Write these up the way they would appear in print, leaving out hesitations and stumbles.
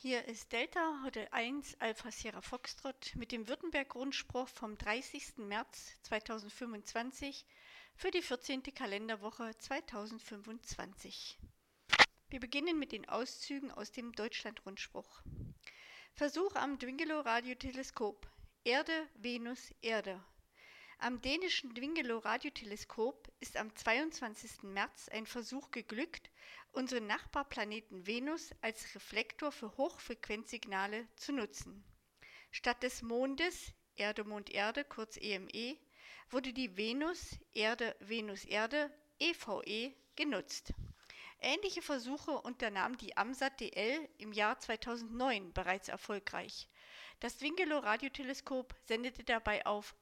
Hier ist Delta Hotel 1 Alpha Sierra Foxtrot mit dem Württemberg-Rundspruch vom 30. März 2025 für die 14. Kalenderwoche 2025. Wir beginnen mit den Auszügen aus dem Deutschland-Rundspruch. Versuch am Dwingelow-Radioteleskop. Erde, Venus, Erde. Am dänischen Dwingelow-Radioteleskop ist am 22. März ein Versuch geglückt, unseren Nachbarplaneten Venus als Reflektor für Hochfrequenzsignale zu nutzen. Statt des Mondes, Erde, Mond, Erde, kurz EME, wurde die Venus, Erde, Venus, Erde, EVE genutzt. Ähnliche Versuche unternahm die AMSAT-DL im Jahr 2009 bereits erfolgreich. Das Dwingelow-Radioteleskop sendete dabei auf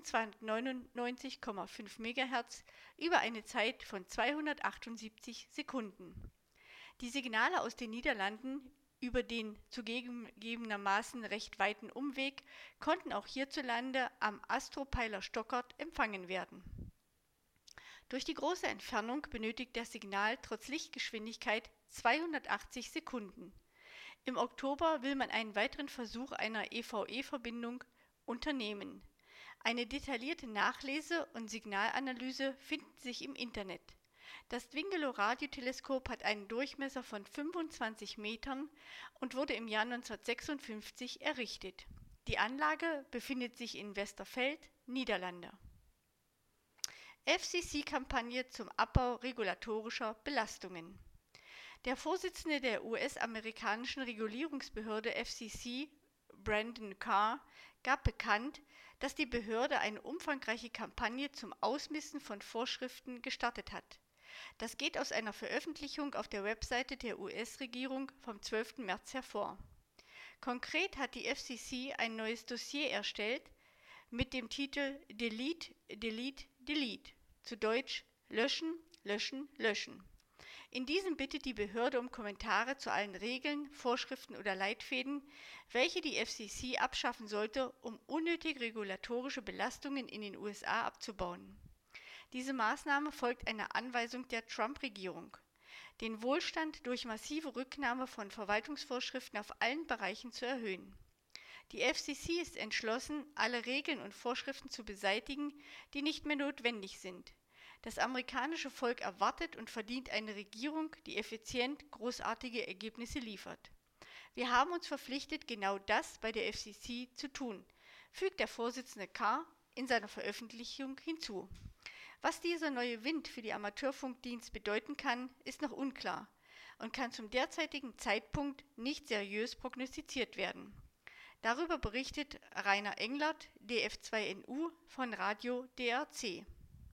1299,5 MHz über eine Zeit von 278 Sekunden. Die Signale aus den Niederlanden über den zugegebenermaßen recht weiten Umweg konnten auch hierzulande am Astropeiler Stockert empfangen werden. Durch die große Entfernung benötigt das Signal trotz Lichtgeschwindigkeit 280 Sekunden. Im Oktober will man einen weiteren Versuch einer EVE-Verbindung unternehmen. Eine detaillierte Nachlese und Signalanalyse finden sich im Internet. Das Dwingelow-Radioteleskop hat einen Durchmesser von 25 Metern und wurde im Jahr 1956 errichtet. Die Anlage befindet sich in Westerveld, Niederlande. FCC-Kampagne zum Abbau regulatorischer Belastungen. Der Vorsitzende der US-amerikanischen Regulierungsbehörde FCC, Brandon Carr, gab bekannt, dass die Behörde eine umfangreiche Kampagne zum Ausmisten von Vorschriften gestartet hat. Das geht aus einer Veröffentlichung auf der Webseite der US-Regierung vom 12. März hervor. Konkret hat die FCC ein neues Dossier erstellt mit dem Titel Delete, Delete, Delete, zu Deutsch Löschen, Löschen, Löschen. In diesem bittet die Behörde um Kommentare zu allen Regeln, Vorschriften oder Leitfäden, welche die FCC abschaffen sollte, um unnötige regulatorische Belastungen in den USA abzubauen. Diese Maßnahme folgt einer Anweisung der Trump-Regierung, den Wohlstand durch massive Rücknahme von Verwaltungsvorschriften auf allen Bereichen zu erhöhen. Die FCC ist entschlossen, alle Regeln und Vorschriften zu beseitigen, die nicht mehr notwendig sind. Das amerikanische Volk erwartet und verdient eine Regierung, die effizient großartige Ergebnisse liefert. Wir haben uns verpflichtet, genau das bei der FCC zu tun, fügt der Vorsitzende Carr in seiner Veröffentlichung hinzu. Was dieser neue Wind für die Amateurfunkdienst bedeuten kann, ist noch unklar und kann zum derzeitigen Zeitpunkt nicht seriös prognostiziert werden. Darüber berichtet Rainer Englert, DF2NU von Radio DRC.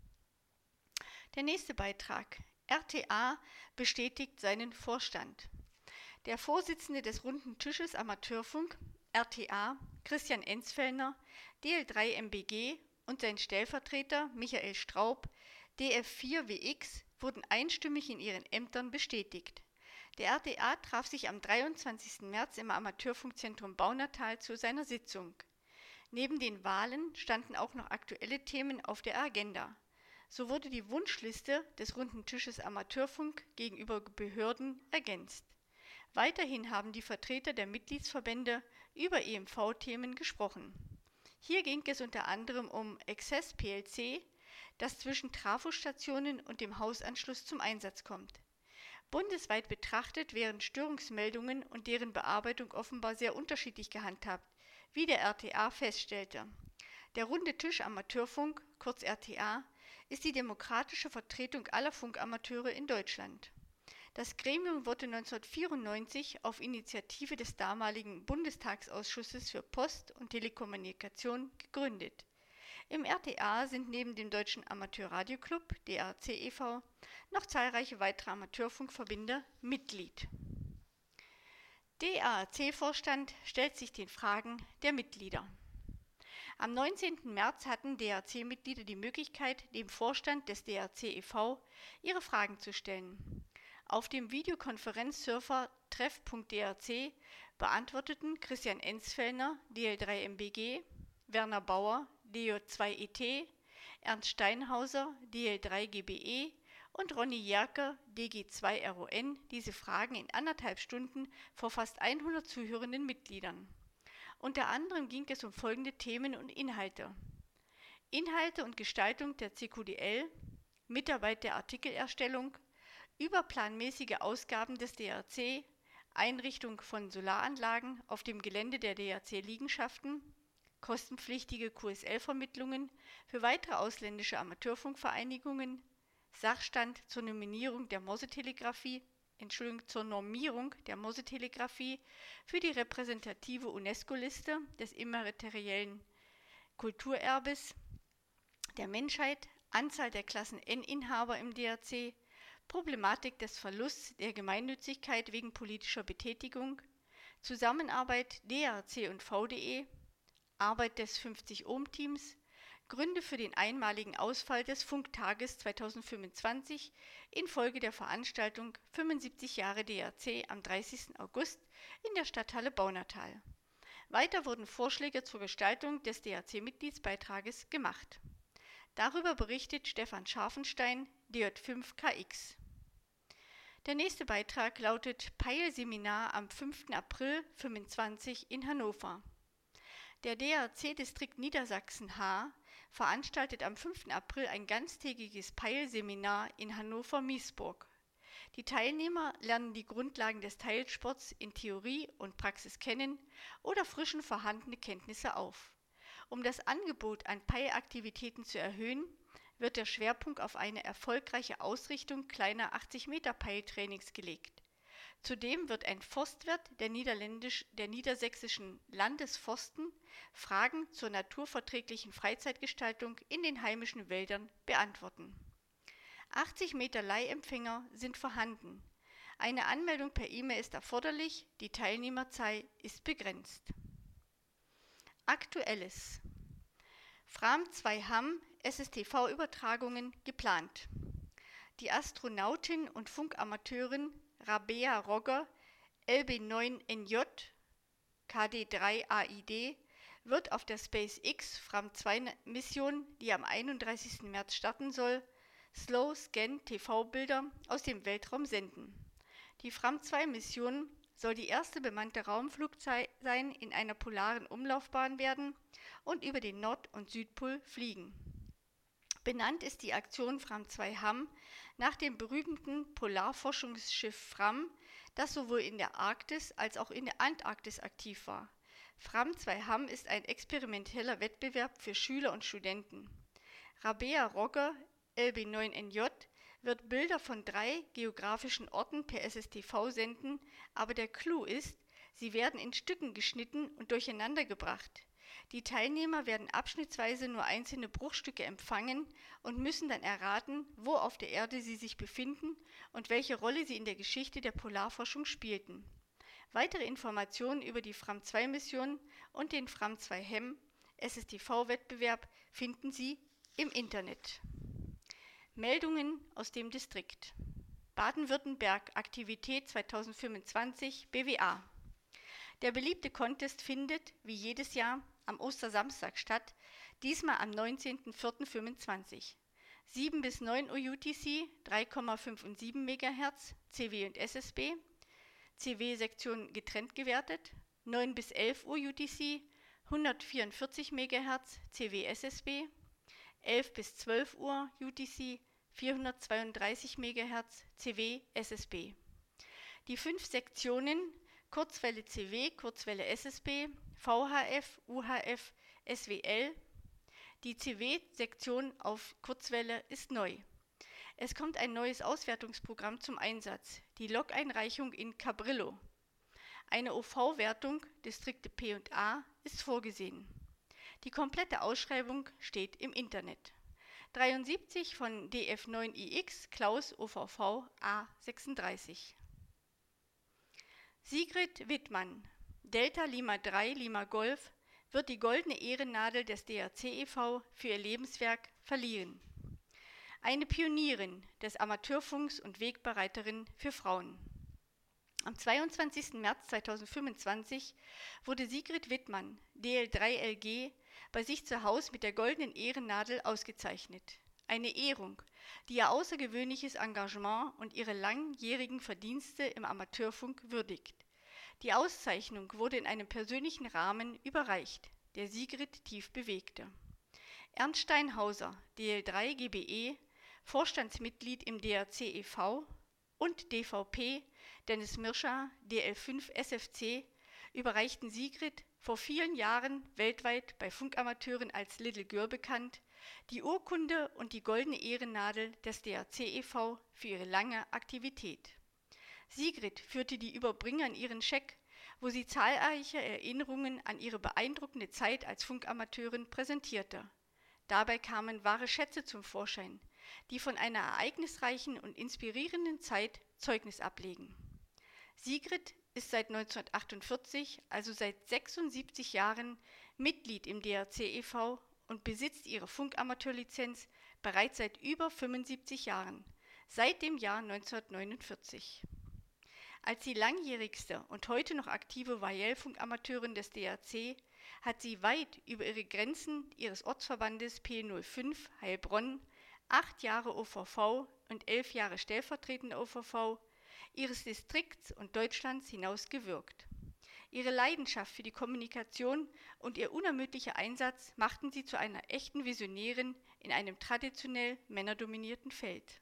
Der nächste Beitrag. RTA bestätigt seinen Vorstand. Der Vorsitzende des Runden Tisches Amateurfunk, RTA, Christian Enzfellner, DL3 MBG und sein Stellvertreter Michael Straub, DF4WX, wurden einstimmig in ihren Ämtern bestätigt. Der RTA traf sich am 23. März im Amateurfunkzentrum Baunatal zu seiner Sitzung. Neben den Wahlen standen auch noch aktuelle Themen auf der Agenda. So wurde die Wunschliste des Runden Tisches Amateurfunk gegenüber Behörden ergänzt. Weiterhin haben die Vertreter der Mitgliedsverbände über EMV-Themen gesprochen. Hier ging es unter anderem um Access PLC, das zwischen Trafostationen und dem Hausanschluss zum Einsatz kommt. Bundesweit betrachtet wären Störungsmeldungen und deren Bearbeitung offenbar sehr unterschiedlich gehandhabt, wie der RTA feststellte. Der Runde Tisch Amateurfunk, kurz RTA, ist die demokratische Vertretung aller Funkamateure in Deutschland. Das Gremium wurde 1994 auf Initiative des damaligen Bundestagsausschusses für Post und Telekommunikation gegründet. Im RTA sind neben dem Deutschen Amateurradioclub, DAC e.V., noch zahlreiche weitere Amateurfunkverbände Mitglied. DAC-Vorstand stellt sich den Fragen der Mitglieder. Am 19. März hatten DAC-Mitglieder die Möglichkeit, dem Vorstand des DAC e.V. ihre Fragen zu stellen. Auf dem Videokonferenzsurfer treff.drc beantworteten Christian Enzfellner, DL3 MBG, Werner Bauer, DJ2ET, Ernst Steinhauser, DL3 GBE und Ronny Jerker, DG2RON, diese Fragen in 1,5 Stunden vor fast 100 zuhörenden Mitgliedern. Unter anderem ging es um folgende Themen und Inhalte: Inhalte und Gestaltung der CQDL, Mitarbeit der Artikelerstellung, überplanmäßige Ausgaben des DRC, Einrichtung von Solaranlagen auf dem Gelände der DRC-Liegenschaften, kostenpflichtige QSL-Vermittlungen für weitere ausländische Amateurfunkvereinigungen, Sachstand zur Normierung der Morsetelegrafie für die repräsentative UNESCO-Liste des immateriellen Kulturerbes der Menschheit, Anzahl der Klassen N-Inhaber im DRC, Problematik des Verlusts der Gemeinnützigkeit wegen politischer Betätigung, Zusammenarbeit DRC und VDE, Arbeit des 50-Ohm-Teams, Gründe für den einmaligen Ausfall des Funktages 2025 infolge der Veranstaltung 75 Jahre DRC am 30. August in der Stadthalle Baunatal. Weiter wurden Vorschläge zur Gestaltung des DRC-Mitgliedsbeitrages gemacht. Darüber berichtet Stefan Scharfenstein, DJ5KX. Der nächste Beitrag lautet Peil-Seminar am 5. April 2025 in Hannover. Der DRC-Distrikt Niedersachsen H veranstaltet am 5. April ein ganztägiges Peil-Seminar in Hannover-Miesburg. Die Teilnehmer lernen die Grundlagen des Teilsports in Theorie und Praxis kennen oder frischen vorhandene Kenntnisse auf. Um das Angebot an Peilaktivitäten zu erhöhen, wird der Schwerpunkt auf eine erfolgreiche Ausrichtung kleiner 80-Meter-Peiltrainings gelegt. Zudem wird ein Forstwirt der niedersächsischen Landesforsten Fragen zur naturverträglichen Freizeitgestaltung in den heimischen Wäldern beantworten. 80 Meter Leihempfänger sind vorhanden. Eine Anmeldung per E-Mail ist erforderlich, die Teilnehmerzahl ist begrenzt. Aktuelles: Fram 2 Hamm SSTV-Übertragungen geplant. Die Astronautin und Funkamateurin Rabea Rogger, LB9NJ, KD3AID, wird auf der SpaceX Fram 2 Mission, die am 31. März starten soll, Slow-Scan-TV-Bilder aus dem Weltraum senden. Die Fram 2 Mission soll die erste bemannte Raumflug sein, in einer polaren Umlaufbahn werden und über den Nord- und Südpol fliegen. Benannt ist die Aktion Fram 2 Hamm nach dem berühmten Polarforschungsschiff Fram, das sowohl in der Arktis als auch in der Antarktis aktiv war. Fram 2 Hamm ist ein experimenteller Wettbewerb für Schüler und Studenten. Rabea Rogger, LB9NJ, wird Bilder von 3 geografischen Orten per SSTV senden, aber der Clou ist, sie werden in Stücken geschnitten und durcheinander gebracht. Die Teilnehmer werden abschnittsweise nur einzelne Bruchstücke empfangen und müssen dann erraten, wo auf der Erde sie sich befinden und welche Rolle sie in der Geschichte der Polarforschung spielten. Weitere Informationen über die Fram 2 Mission und den Fram 2 Hamm SSTV-Wettbewerb finden Sie im Internet. Meldungen aus dem Distrikt: Baden-Württemberg Aktivität 2025 BWA. Der beliebte Contest findet, wie jedes Jahr, am Ostersamstag statt, diesmal am 19.04.25. 7 bis 9 Uhr UTC, 3,5 und 7 MHz, CW und SSB, CW-Sektion getrennt gewertet, 9 bis 11 Uhr UTC, 144 MHz, CW-SSB, 11 bis 12 Uhr UTC, 432 MHz, CW-SSB. Die 5 Sektionen Kurzwelle CW, Kurzwelle SSB, VHF, UHF, SWL. Die CW-Sektion auf Kurzwelle ist neu. Es kommt ein neues Auswertungsprogramm zum Einsatz, die Log-Einreichung in Cabrillo. Eine OV-Wertung, Distrikte P und A, ist vorgesehen. Die komplette Ausschreibung steht im Internet. 73 von DF9IX, Klaus OVV A36. Sigrid Wittmann, Delta Lima 3 Lima Golf, wird die Goldene Ehrennadel des DRC e.V. für ihr Lebenswerk verliehen. Eine Pionierin des Amateurfunks und Wegbereiterin für Frauen. Am 22. März 2025 wurde Sigrid Wittmann, DL3LG, bei sich zu Hause mit der Goldenen Ehrennadel ausgezeichnet. Eine Ehrung, die ihr außergewöhnliches Engagement und ihre langjährigen Verdienste im Amateurfunk würdigt. Die Auszeichnung wurde in einem persönlichen Rahmen überreicht, der Sigrid tief bewegte. Ernst Steinhauser, DL3 GBE, Vorstandsmitglied im DRC e.V. und DVP, Dennis Mirscher, DL5 SFC, überreichten Sigrid, vor vielen Jahren weltweit bei Funkamateuren als Little Girl bekannt, die Urkunde und die goldene Ehrennadel des DRC e.V. für ihre lange Aktivität. Sigrid führte die Überbringer in ihren Scheck, wo sie zahlreiche Erinnerungen an ihre beeindruckende Zeit als Funkamateurin präsentierte. Dabei kamen wahre Schätze zum Vorschein, die von einer ereignisreichen und inspirierenden Zeit Zeugnis ablegen. Sigrid ist seit 1948, also seit 76 Jahren, Mitglied im DRC e.V. und besitzt ihre Funkamateurlizenz bereits seit über 75 Jahren, seit dem Jahr 1949. Als die langjährigste und heute noch aktive Voyelle-Funkamateurin des DRC hat sie weit über ihre Grenzen ihres Ortsverbandes P05 Heilbronn, 8 Jahre OVV und 11 Jahre stellvertretende OVV, ihres Distrikts und Deutschlands hinaus gewirkt. Ihre Leidenschaft für die Kommunikation und ihr unermüdlicher Einsatz machten sie zu einer echten Visionärin in einem traditionell männerdominierten Feld.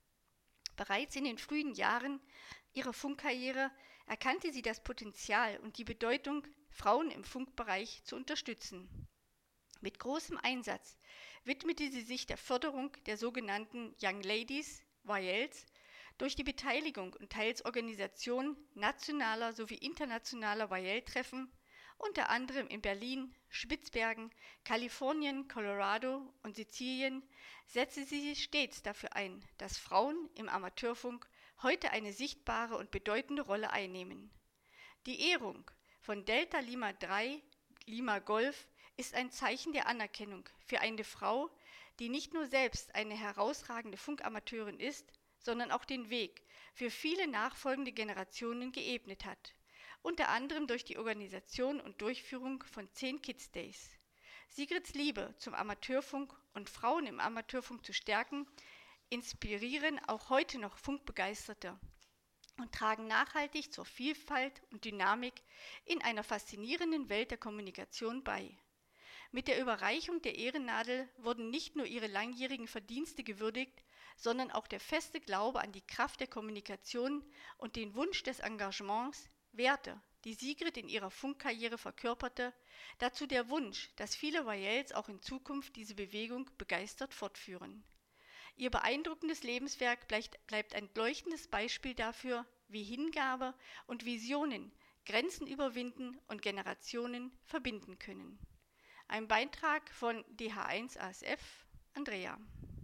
Bereits in den frühen Jahren ihrer Funkkarriere erkannte sie das Potenzial und die Bedeutung, Frauen im Funkbereich zu unterstützen. Mit großem Einsatz widmete sie sich der Förderung der sogenannten Young Ladies, Voyelles, durch die Beteiligung und teils Organisation nationaler sowie internationaler Voyelle-Treffen, unter anderem in Berlin, Spitzbergen, Kalifornien, Colorado und Sizilien, setzte sie sich stets dafür ein, dass Frauen im Amateurfunk heute eine sichtbare und bedeutende Rolle einnehmen. Die Ehrung von Delta Lima 3 Lima Golf ist ein Zeichen der Anerkennung für eine Frau, die nicht nur selbst eine herausragende Funkamateurin ist, sondern auch den Weg für viele nachfolgende Generationen geebnet hat, unter anderem durch die Organisation und Durchführung von 10 Kids Days. Sigrids Liebe zum Amateurfunk und Frauen im Amateurfunk zu stärken, inspirieren auch heute noch Funkbegeisterte und tragen nachhaltig zur Vielfalt und Dynamik in einer faszinierenden Welt der Kommunikation bei. Mit der Überreichung der Ehrennadel wurden nicht nur ihre langjährigen Verdienste gewürdigt, sondern auch der feste Glaube an die Kraft der Kommunikation und den Wunsch des Engagements, Werte, die Sigrid in ihrer Funkkarriere verkörperte, dazu der Wunsch, dass viele Voyelles auch in Zukunft diese Bewegung begeistert fortführen. Ihr beeindruckendes Lebenswerk bleibt ein leuchtendes Beispiel dafür, wie Hingabe und Visionen Grenzen überwinden und Generationen verbinden können. Ein Beitrag von DH1 ASF, Andrea.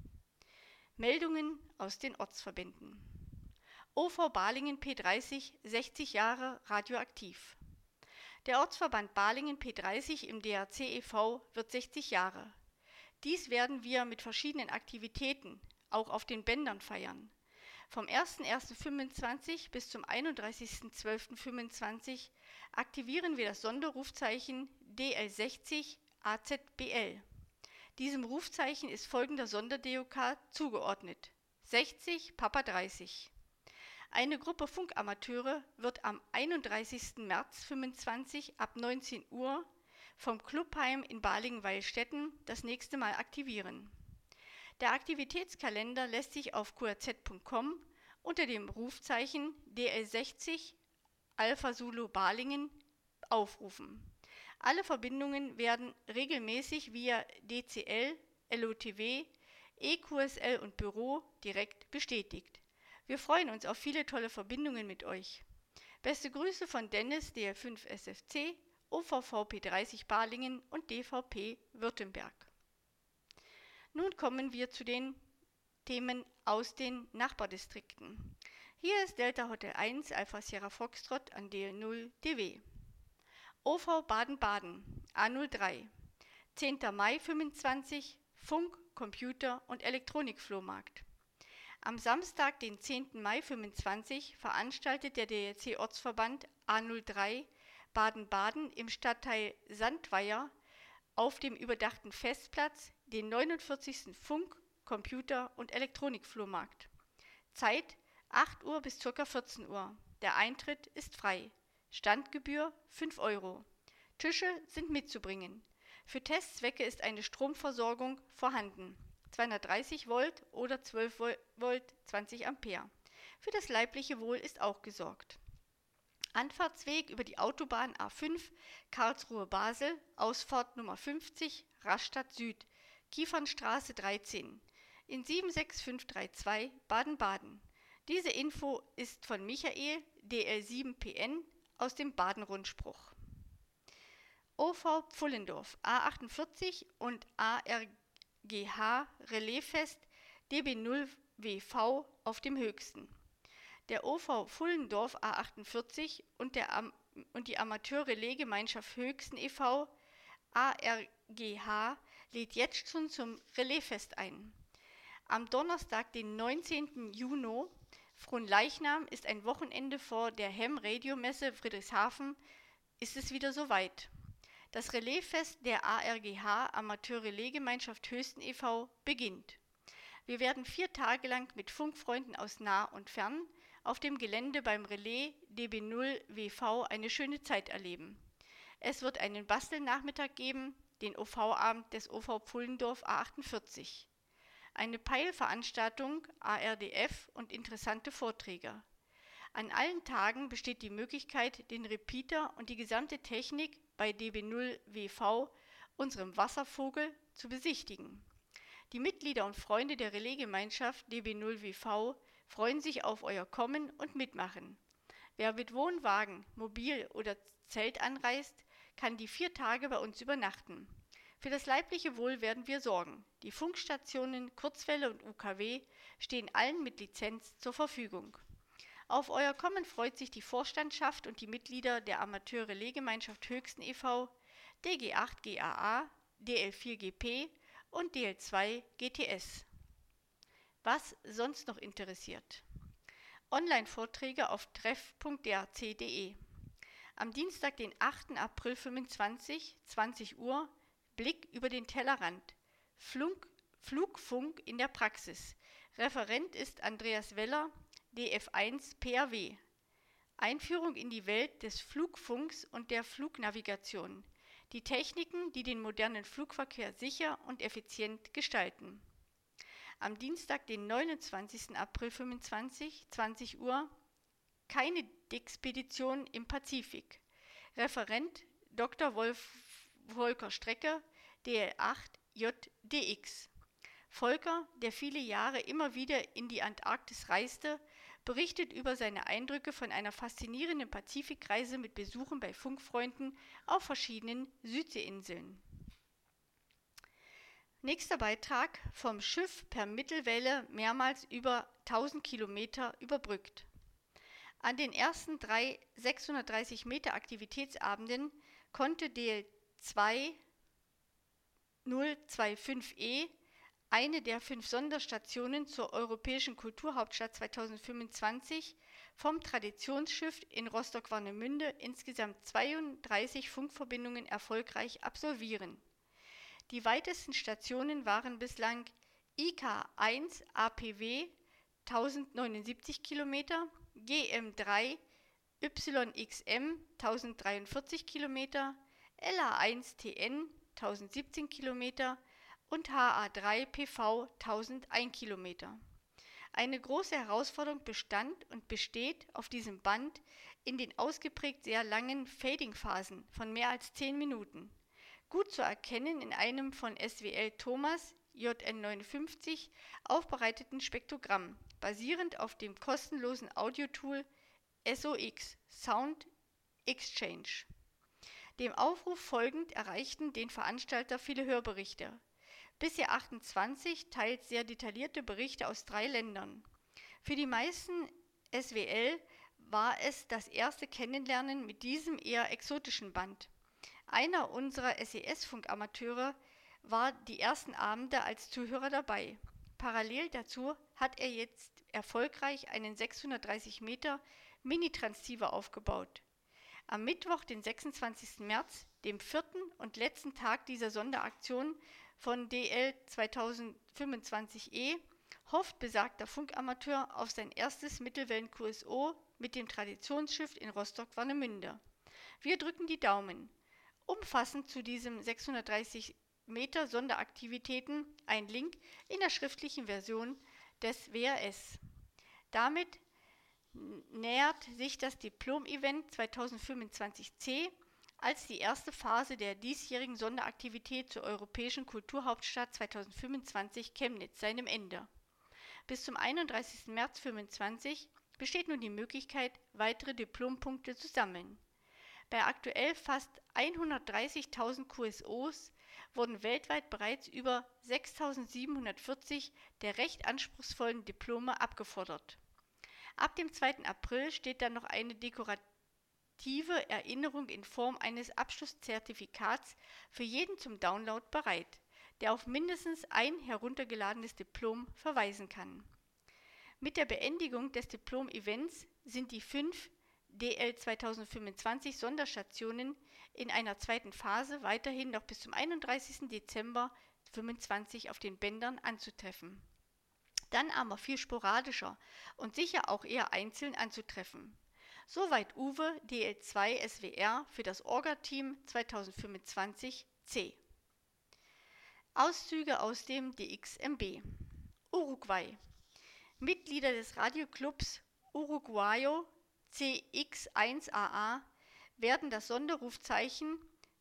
Meldungen aus den Ortsverbänden. OV Balingen P30, 60 Jahre radioaktiv. Der Ortsverband Balingen P30 im DRC e.V. wird 60 Jahre. Dies werden wir mit verschiedenen Aktivitäten, auch auf den Bändern, feiern. Vom 01.01.25 bis zum 31.12.25 aktivieren wir das Sonderrufzeichen DL60 AZBL. Diesem Rufzeichen ist folgender Sonder-DOK zugeordnet: 60 Papa 30. Eine Gruppe Funkamateure wird am 31. März 25 ab 19 Uhr vom Clubheim in Balingen-Weilstätten das nächste Mal aktivieren. Der Aktivitätskalender lässt sich auf qrz.com unter dem Rufzeichen DL60 Alpha Zulu Balingen aufrufen. Alle Verbindungen werden regelmäßig via DCL, LOTW, EQSL und Büro direkt bestätigt. Wir freuen uns auf viele tolle Verbindungen mit euch. Beste Grüße von Dennis, DL5 SFC, OVV P30 Balingen und DVP Württemberg. Nun kommen wir zu den Themen aus den Nachbardistrikten. Hier ist Delta Hotel 1 Alpha Sierra Foxtrot an DL0 DW. OV Baden-Baden A03, 10. Mai 25, Funk, Computer und Elektronikflohmarkt. Am Samstag, den 10. Mai 25, veranstaltet der DRC-Ortsverband A03 Baden-Baden im Stadtteil Sandweier auf dem überdachten Festplatz den 49. Funk, Computer- und Elektronikflohmarkt. Zeit 8 Uhr bis ca. 14 Uhr. Der Eintritt ist frei. Standgebühr 5 Euro. Tische sind mitzubringen. Für Testzwecke ist eine Stromversorgung vorhanden. 230 Volt oder 12 Volt 20 Ampere. Für das leibliche Wohl ist auch gesorgt. Anfahrtsweg über die Autobahn A5 Karlsruhe-Basel, Ausfahrt Nummer 50, Rastatt Süd, Kiefernstraße 13, in 76532 Baden-Baden. Diese Info ist von Michael, DL7PN, aus dem Baden-Rundspruch. OV Pfullendorf, A48 und ARGH Relaisfest DB0WV auf dem höchsten. Der OV Pfullendorf A48 und die Amateur-Relais-Gemeinschaft Höchsten e.V. ARGH lädt jetzt schon zum Relaisfest ein. Am Donnerstag, den 19. Juni, Fronleichnam, ist ein Wochenende vor der Ham-Radio-Messe Friedrichshafen, ist es wieder soweit. Das Relaisfest der ARGH Amateur-Relais-Gemeinschaft Höchsten e.V. beginnt. Wir werden 4 Tage lang mit Funkfreunden aus nah und fern auf dem Gelände beim Relais DB0WV eine schöne Zeit erleben. Es wird einen Bastelnachmittag geben, den OV-Abend des OV Pfullendorf A48. Eine Peilveranstaltung, ARDF und interessante Vorträge. An allen Tagen besteht die Möglichkeit, den Repeater und die gesamte Technik bei DB0WV, unserem Wasservogel, zu besichtigen. Die Mitglieder und Freunde der Relaisgemeinschaft DB0WV freuen sich auf euer Kommen und Mitmachen. Wer mit Wohnwagen, Mobil oder Zelt anreist, kann die 4 Tage bei uns übernachten. Für das leibliche Wohl werden wir sorgen. Die Funkstationen Kurzwelle und UKW stehen allen mit Lizenz zur Verfügung. Auf euer Kommen freut sich die Vorstandschaft und die Mitglieder der Amateur-Relais-Gemeinschaft Höchsten e.V., DG8 GAA, DL4 GP und DL2 GTS. Was sonst noch interessiert? Online-Vorträge auf treff.drc.de. Am Dienstag, den 8. April 2025, 20 Uhr, Blick über den Tellerrand. Flugfunk in der Praxis. Referent ist Andreas Weller, DF1 PAW. Einführung in die Welt des Flugfunks und der Flugnavigation. Die Techniken, die den modernen Flugverkehr sicher und effizient gestalten. Am Dienstag, den 29. April 2025, 20 Uhr, keine Dexpedition im Pazifik. Referent Dr. Volker Strecker, DL8 JDX. Volker, der viele Jahre immer wieder in die Antarktis reiste, berichtet über seine Eindrücke von einer faszinierenden Pazifikreise mit Besuchen bei Funkfreunden auf verschiedenen Südseeinseln. Nächster Beitrag: Vom Schiff per Mittelwelle mehrmals über 1000 Kilometer überbrückt. An den ersten 3 630 Meter Aktivitätsabenden konnte DL2 025E, eine der 5 Sonderstationen zur Europäischen Kulturhauptstadt 2025, vom Traditionsschiff in Rostock-Warnemünde insgesamt 32 Funkverbindungen erfolgreich absolvieren. Die weitesten Stationen waren bislang IK1 APW 1079 Kilometer, GM3 YXM 1043 Kilometer, LA1 TN 1017 Kilometer und HA3 PV 1001 Kilometer. Eine große Herausforderung bestand und besteht auf diesem Band in den ausgeprägt sehr langen Fading-Phasen von mehr als 10 Minuten. Gut zu erkennen in einem von SWL Thomas JN59 aufbereiteten Spektrogramm, basierend auf dem kostenlosen Audiotool SOX Sound Exchange. Dem Aufruf folgend erreichten den Veranstalter viele Hörberichte. Bisher 28, teils sehr detaillierte Berichte aus 3 Ländern. Für die meisten SWL war es das erste Kennenlernen mit diesem eher exotischen Band. Einer unserer SES-Funkamateure war die ersten Abende als Zuhörer dabei. Parallel dazu hat er jetzt erfolgreich einen 630 Meter Mini-Transceiver aufgebaut. Am Mittwoch, den 26. März, dem 4. und letzten Tag dieser Sonderaktion, von DL 2025E hofft besagter Funkamateur auf sein erstes Mittelwellen-QSO mit dem Traditionsschiff in Rostock-Warnemünde. Wir drücken die Daumen. Umfassend zu diesem 630 Meter Sonderaktivitäten ein Link in der schriftlichen Version des WRS. Damit nähert sich das Diplom-Event 2025C als die erste Phase der diesjährigen Sonderaktivität zur Europäischen Kulturhauptstadt 2025 Chemnitz seinem Ende. Bis zum 31. März 2025 besteht nun die Möglichkeit, weitere Diplompunkte zu sammeln. Bei aktuell fast 130.000 QSOs wurden weltweit bereits über 6.740 der recht anspruchsvollen Diplome abgefordert. Ab dem 2. April steht dann noch eine dekorative Erinnerung in Form eines Abschlusszertifikats für jeden zum Download bereit, der auf mindestens ein heruntergeladenes Diplom verweisen kann. Mit der Beendigung des Diplom-Events sind die 5 DL 2025 Sonderstationen in einer zweiten Phase weiterhin noch bis zum 31. Dezember 2025 auf den Bändern anzutreffen. Dann aber viel sporadischer und sicher auch eher einzeln anzutreffen. Soweit Uwe DL2 SWR für das Orga-Team 2025 C. Auszüge aus dem DXMB. Uruguay. Mitglieder des Radioclubs Uruguayo CX1AA werden das Sonderrufzeichen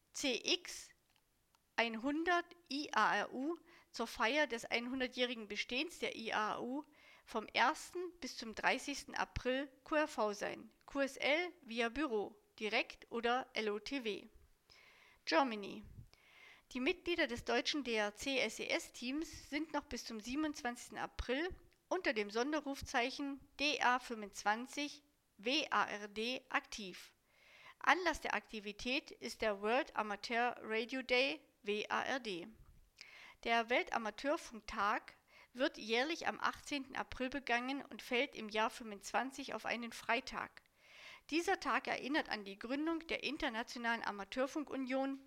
CX100 IARU zur Feier des 100-jährigen Bestehens der IARU vom 1. bis zum 30. April QRV sein, QSL via Büro, direkt oder LOTW. Germany. Die Mitglieder des deutschen DRC-SES-Teams sind noch bis zum 27. April unter dem Sonderrufzeichen DA25 WARD aktiv. Anlass der Aktivität ist der World Amateur Radio Day WARD. Der Weltamateurfunktag wird jährlich am 18. April begangen und fällt im Jahr 25 auf einen Freitag. Dieser Tag erinnert an die Gründung der Internationalen Amateurfunkunion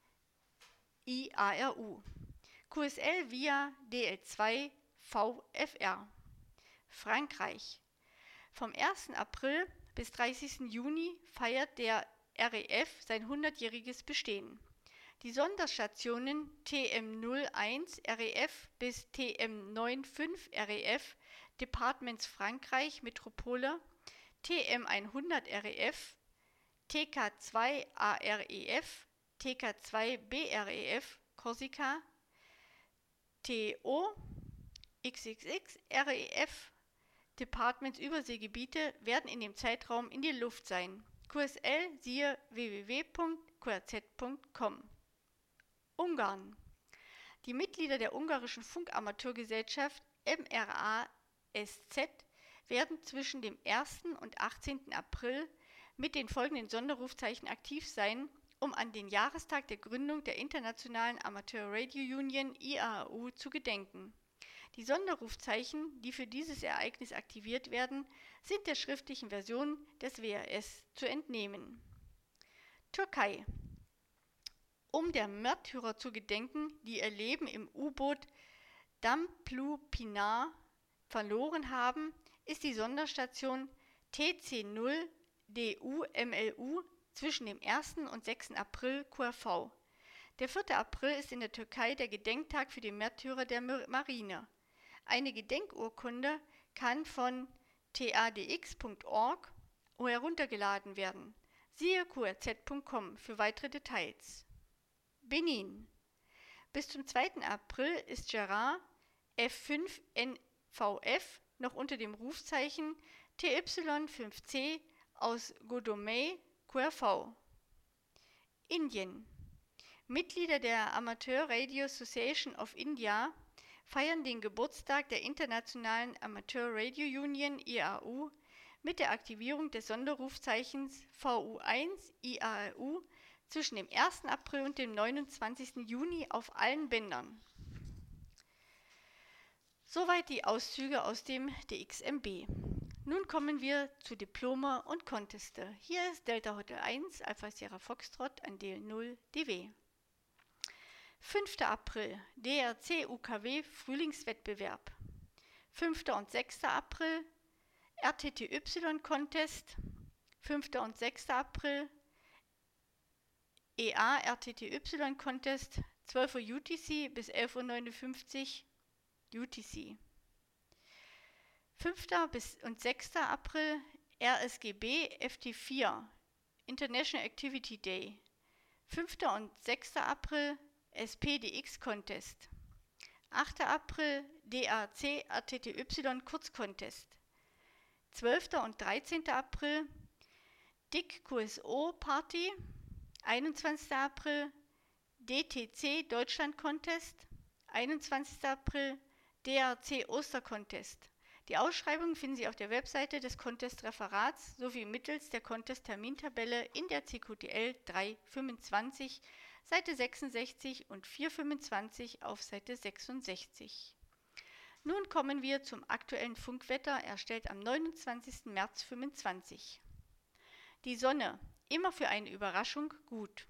IARU. QSL via DL2 VFR. Frankreich. Vom 1. April bis 30. Juni feiert der REF sein 100-jähriges Bestehen. Die Sonderstationen TM01 REF bis TM95 REF Departements Frankreich Metropole, TM100 REF, TK2 AREF, TK2 BREF Korsika, TO XXX REF Departements Überseegebiete werden in dem Zeitraum in die Luft sein. QSL siehe www.qrz.com. Ungarn. Die Mitglieder der ungarischen Funkamateurgesellschaft MRASZ werden zwischen dem 1. und 18. April mit den folgenden Sonderrufzeichen aktiv sein, um an den Jahrestag der Gründung der Internationalen Amateur Radio Union IARU zu gedenken. Die Sonderrufzeichen, die für dieses Ereignis aktiviert werden, sind der schriftlichen Version des WRS zu entnehmen. Türkei. Um der Märtyrer zu gedenken, die ihr Leben im U-Boot Damplu Pinar verloren haben, ist die Sonderstation TC0 DUMLU zwischen dem 1. und 6. April QRV. Der 4. April ist in der Türkei der Gedenktag für die Märtyrer der Marine. Eine Gedenkurkunde kann von tadx.org heruntergeladen werden. Siehe qrz.com für weitere Details. Benin. Bis zum 2. April ist Gerard F5NVF noch unter dem Rufzeichen TY5C aus Godomey QRV. Indien. Mitglieder der Amateur Radio Association of India feiern den Geburtstag der Internationalen Amateur Radio Union IARU mit der Aktivierung des Sonderrufzeichens VU1 IARU zwischen dem 1. April und dem 29. Juni auf allen Bändern. Soweit die Auszüge aus dem DXMB. Nun kommen wir zu Diplome und Conteste. Hier ist Delta Hotel 1, Alpha Sierra Foxtrot an DL0 DW. 5. April DRC UKW Frühlingswettbewerb. 5. und 6. April RTTY Contest. 5. und 6. April EA RTTY Contest 12 Uhr UTC bis 11:59 Uhr UTC. 5. und 6. April RSGB FT4 International Activity Day. 5. und 6. April SPDX Contest. 8. April DAC RTTY Kurzcontest. 12. und 13. April DIC QSO Party. 21. April DTC Deutschland Contest. 21. April DRC Oster Contest. Die Ausschreibungen finden Sie auf der Webseite des Contest-Referats sowie mittels der Contest-Termintabelle in der CQTL 325, Seite 66 und 425 auf Seite 66. Nun kommen wir zum aktuellen Funkwetter, erstellt am 29. März 2025. Die Sonne, immer für eine Überraschung gut.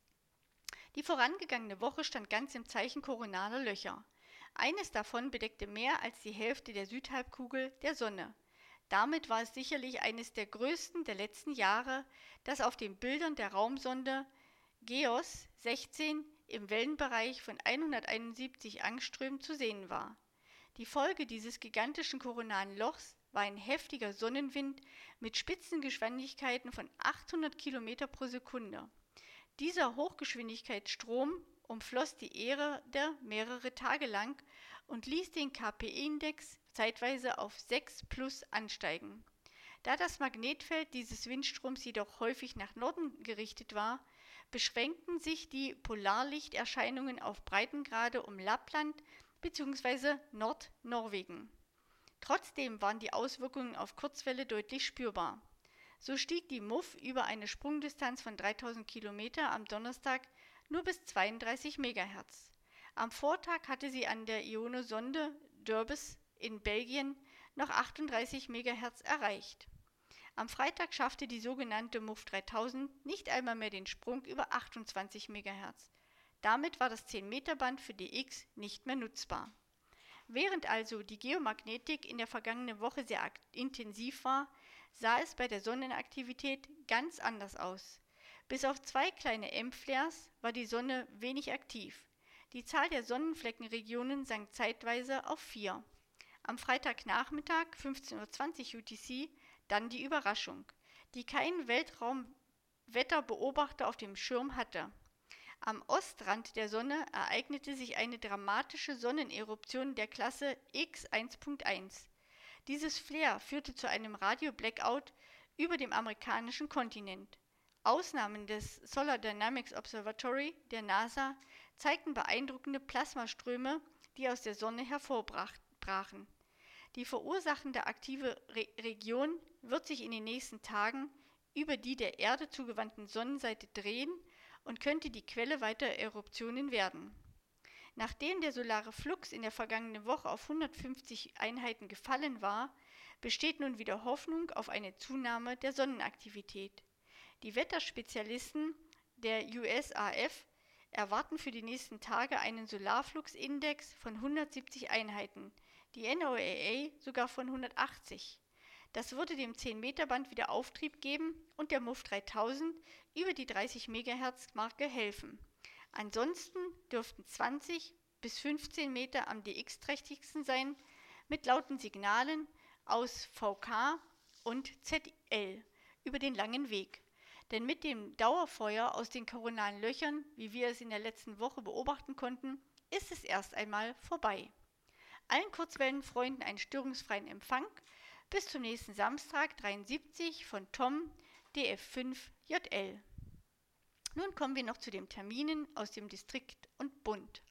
Die vorangegangene Woche stand ganz im Zeichen koronaler Löcher. Eines davon bedeckte mehr als die Hälfte der Südhalbkugel der Sonne. Damit war es sicherlich eines der größten der letzten Jahre, das auf den Bildern der Raumsonde GEOS 16 im Wellenbereich von 171 Angströmen zu sehen war. Die Folge dieses gigantischen koronalen Lochs war ein heftiger Sonnenwind mit Spitzengeschwindigkeiten von 800 km pro Sekunde. Dieser Hochgeschwindigkeitsstrom umfloss die Erde mehrere Tage lang und ließ den KP-Index zeitweise auf 6+ ansteigen. Da das Magnetfeld dieses Windstroms jedoch häufig nach Norden gerichtet war, beschränkten sich die Polarlichterscheinungen auf Breitengrade um Lappland bzw. Nordnorwegen. Trotzdem waren die Auswirkungen auf Kurzwelle deutlich spürbar. So stieg die MUF über eine Sprungdistanz von 3000 km am Donnerstag nur bis 32 MHz. Am Vortag hatte sie an der Ionosonde Durbus in Belgien noch 38 MHz erreicht. Am Freitag schaffte die sogenannte MUF 3000 nicht einmal mehr den Sprung über 28 MHz. Damit war das 10-Meter-Band für DX nicht mehr nutzbar. Während also die Geomagnetik in der vergangenen Woche sehr intensiv war, sah es bei der Sonnenaktivität ganz anders aus. Bis auf 2 kleine M-Flares war die Sonne wenig aktiv. Die Zahl der Sonnenfleckenregionen sank zeitweise auf 4. Am Freitagnachmittag 15:20 Uhr UTC dann die Überraschung, die kein Weltraumwetterbeobachter auf dem Schirm hatte. Am Ostrand der Sonne ereignete sich eine dramatische Sonneneruption der Klasse X1.1. Dieses Flare führte zu einem Radio-Blackout über dem amerikanischen Kontinent. Ausnahmen des Solar Dynamics Observatory der NASA zeigten beeindruckende Plasmaströme, die aus der Sonne hervorbrachen. Die verursachende aktive Region wird sich in den nächsten Tagen über die der Erde zugewandten Sonnenseite drehen und könnte die Quelle weiterer Eruptionen werden. Nachdem der solare Flux in der vergangenen Woche auf 150 Einheiten gefallen war, besteht nun wieder Hoffnung auf eine Zunahme der Sonnenaktivität. Die Wetterspezialisten der USAF erwarten für die nächsten Tage einen Solarfluxindex von 170 Einheiten, die NOAA sogar von 180. Das würde dem 10-Meter-Band wieder Auftrieb geben und der MUF 3000 über die 30 MHz-Marke helfen. Ansonsten dürften 20 bis 15 Meter am DX-trächtigsten sein, mit lauten Signalen aus VK und ZL über den langen Weg. Denn mit dem Dauerfeuer aus den koronalen Löchern, wie wir es in der letzten Woche beobachten konnten, ist es erst einmal vorbei. Allen Kurzwellenfreunden einen störungsfreien Empfang. Bis zum nächsten Samstag 73 von Tom DF5JL. Nun kommen wir noch zu den Terminen aus dem Distrikt und Bund.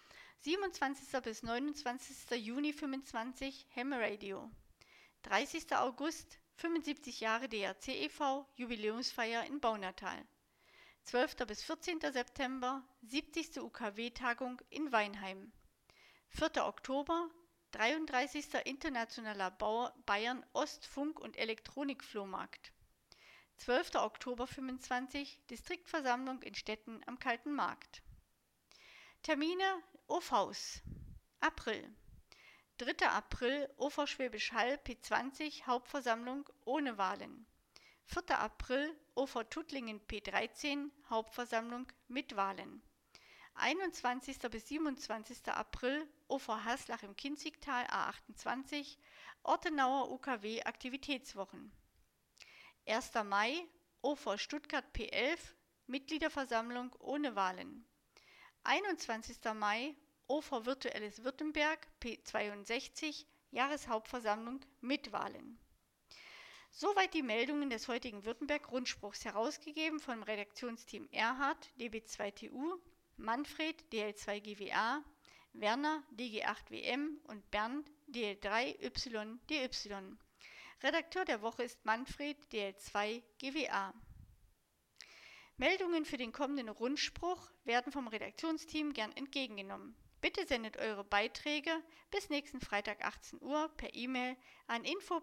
27. bis 29. Juni 25 Ham Radio. 30. August 75 Jahre DRC e.V. Jubiläumsfeier in Baunatal. 12. bis 14. September 70. UKW-Tagung in Weinheim. 4. Oktober 33. Internationaler Bayern Ostfunk- und Elektronik-Flohmarkt. 12. Oktober 25 Distriktversammlung in Stetten am Kalten Markt. Termine OVs. April. 3. April OV Schwäbisch Hall P20 Hauptversammlung ohne Wahlen. 4. April OV Tuttlingen P13 Hauptversammlung mit Wahlen. 21. bis 27. April OV Haslach im Kinzigtal A28 Ortenauer UKW Aktivitätswochen. 1. Mai OV Stuttgart P11 Mitgliederversammlung ohne Wahlen. 21. Mai OV Virtuelles Württemberg P62 Jahreshauptversammlung mit Wahlen. Soweit die Meldungen des heutigen Württemberg-Rundspruchs, herausgegeben vom Redaktionsteam Erhard, DB2TU, Manfred, DL2GWA, Werner, DG8WM und Bernd, DL3YDY. Redakteur der Woche ist Manfred, DL2GWA. Meldungen für den kommenden Rundspruch werden vom Redaktionsteam gern entgegengenommen. Bitte sendet eure Beiträge bis nächsten Freitag 18 Uhr per E-Mail an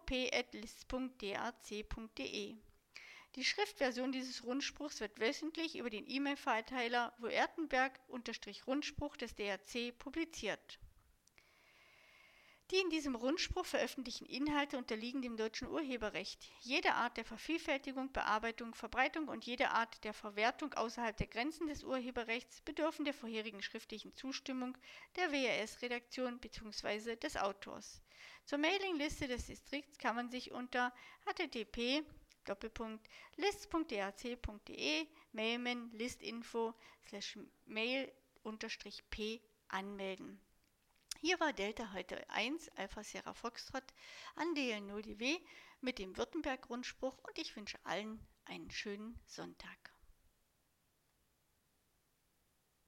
info@list.drc.de. Die Schriftversion dieses Rundspruchs wird wöchentlich über den E-Mail-Verteiler Woertenberg-Rundspruch des DRC publiziert. Die in diesem Rundspruch veröffentlichten Inhalte unterliegen dem deutschen Urheberrecht. Jede Art der Vervielfältigung, Bearbeitung, Verbreitung und jede Art der Verwertung außerhalb der Grenzen des Urheberrechts bedürfen der vorherigen schriftlichen Zustimmung der WRS-Redaktion bzw. des Autors. Zur Mailingliste des Distrikts kann man sich unter http://list.drc.de Mailman listinfo/mail-p anmelden. Hier war Delta heute 1 Alpha Sierra Foxtrot an DL0DW mit dem Württemberg-Rundspruch und ich wünsche allen einen schönen Sonntag.